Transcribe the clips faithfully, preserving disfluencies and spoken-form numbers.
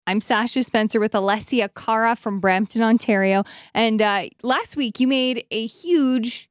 I'm Sasha Spencer with Alessia Cara from Brampton, Ontario. And uh, last week you made a huge,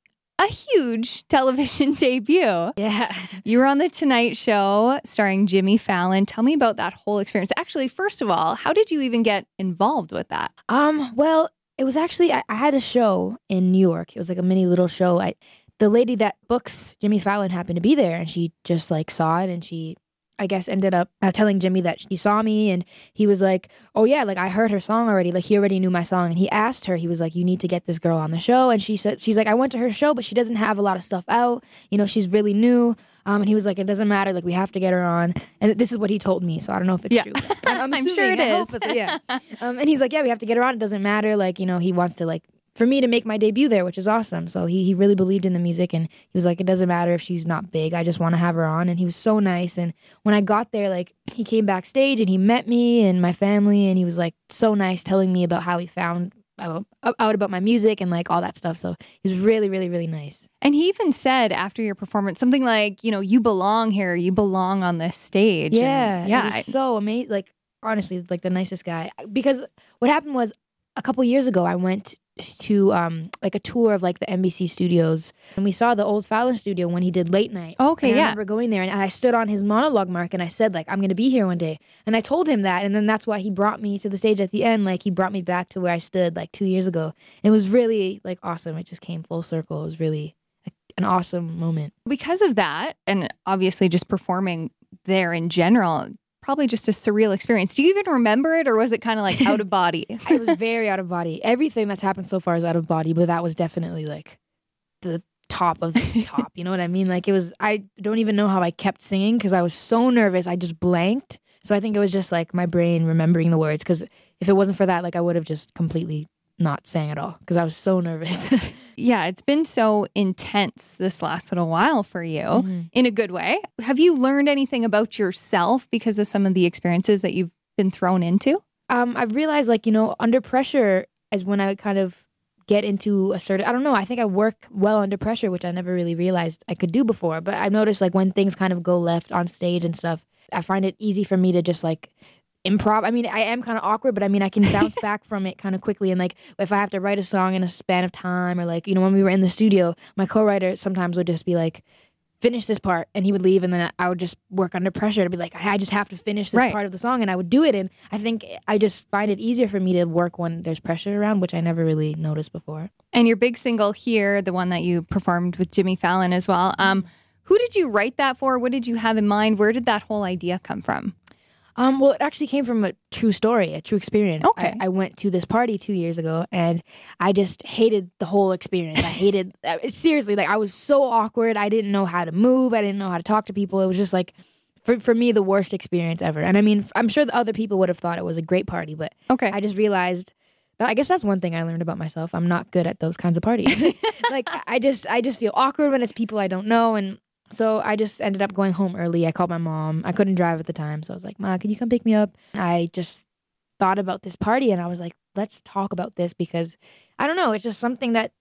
a huge television debut. Yeah. You were on The Tonight Show starring Jimmy Fallon. Tell me about that whole experience. Actually, first of all, how did you even get involved with that? Um, well, it was actually, I, I had a show in New York. It was like a mini little show. I, the lady that books Jimmy Fallon happened to be there, and she just like saw it, and she, I guess, ended up uh, telling Jimmy that she saw me, and he was like, oh yeah, like I heard her song already. Like he already knew my song, and he asked her, he was like, you need to get this girl on the show. And she said, she's like, I went to her show, but she doesn't have a lot of stuff out. You know, she's really new. Um, and he was like, it doesn't matter. Like we have to get her on. And this is what he told me. So I don't know if it's yeah. true. I'm, I'm, I'm assuming, sure it I is. hope it's- yeah. Um, and he's like, yeah, we have to get her on. It doesn't matter. Like, you know, he wants to like, for me to make my debut there, which is awesome. So he, he really believed in the music, and he was like, it doesn't matter if she's not big. I just want to have her on. And he was so nice. And when I got there, like he came backstage and he met me and my family, and he was like so nice, telling me about how he found out about my music and like all that stuff. So he was really, really, really nice. And he even said after your performance something like, you know, you belong here. You belong on this stage. Yeah. And yeah. It was so amazing. Like, honestly, like the nicest guy. Because what happened was a couple years ago, I went to um like a tour of like the N B C studios, and we saw the old Fallon studio when he did Late Night. Okay, and I yeah. remember going there, and I stood on his monologue mark, and I said like, I'm going to be here one day. And I told him that, and then that's why he brought me to the stage at the end. Like he brought me back to where I stood like two years ago. It was really like awesome. It just came full circle. It was really a, an awesome moment. Because of that, and obviously just performing there in general, probably just a surreal experience. Do you even remember it, or was it kind of like out of body? It was very out of body. Everything that's happened so far is out of body, but that was definitely like the top of the top. You know what I mean? Like it was, I don't even know how I kept singing because I was so nervous. I just blanked. So I think it was just like my brain remembering the words, because if it wasn't for that, like I would have just completely not sang at all because I was so nervous. Yeah, it's been so intense this last little while for you, Mm-hmm. in a good way. Have you learned anything about yourself because of some of the experiences that you've been thrown into? Um, I've realized, like, you know, under pressure is when I kind of get into a certain, I don't know, I think I work well under pressure, which I never really realized I could do before. But I've noticed, like, when things kind of go left on stage and stuff, I find it easy for me to just, like, improv. I mean, I am kind of awkward, but I mean, I can bounce back from it kind of quickly. And like, if I have to write a song in a span of time, or like, you know, when we were in the studio, my co-writer sometimes would just be like, finish this part, and he would leave, and then I would just work under pressure to be like, I just have to finish this Right. part of the song, and I would do it. And I think I just find it easier for me to work when there's pressure around, which I never really noticed before. And your big single here, the one that you performed with Jimmy Fallon as well, um, who did you write that for? What did you have in mind? Where did that whole idea come from? Um, well, it actually came from a true story, a true experience. Okay. I, I went to this party two years ago, and I just hated the whole experience. I hated, uh, seriously, like I was so awkward. I didn't know how to move. I didn't know how to talk to people. It was just like, for for me, the worst experience ever. And I mean, I'm sure the other people would have thought it was a great party, but Okay. I just realized, that I guess that's one thing I learned about myself. I'm not good at those kinds of parties. Like I just, I just feel awkward when it's people I don't know, and so I just ended up going home early. I called my mom. I couldn't drive at the time. So I was like, Ma, can you come pick me up? I just thought about this party, and I was like, let's talk about this, because I don't know. It's just something that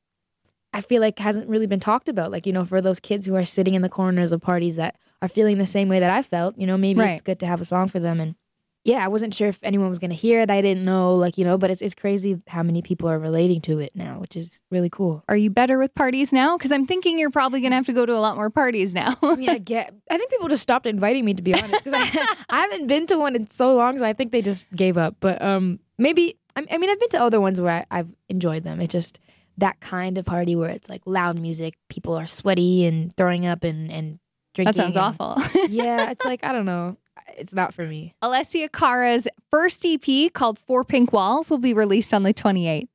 I feel like hasn't really been talked about. Like, you know, for those kids who are sitting in the corners of parties that are feeling the same way that I felt, you know, maybe Right. it's good to have a song for them. And yeah, I wasn't sure if anyone was going to hear it. I didn't know, like, you know, but it's it's crazy how many people are relating to it now, which is really cool. Are you better with parties now? Because I'm thinking you're probably going to have to go to a lot more parties now. I mean, I get. I think people just stopped inviting me, to be honest, because I, I haven't been to one in so long, so I think they just gave up. But um, maybe I, I mean, I've been to other ones where I, I've enjoyed them. It's just that kind of party where it's like loud music, people are sweaty and throwing up and and drinking. That sounds and- awful. Yeah, it's like I don't know. It's not for me. Alessia Cara's first E P called Four Pink Walls will be released on the twenty-eighth.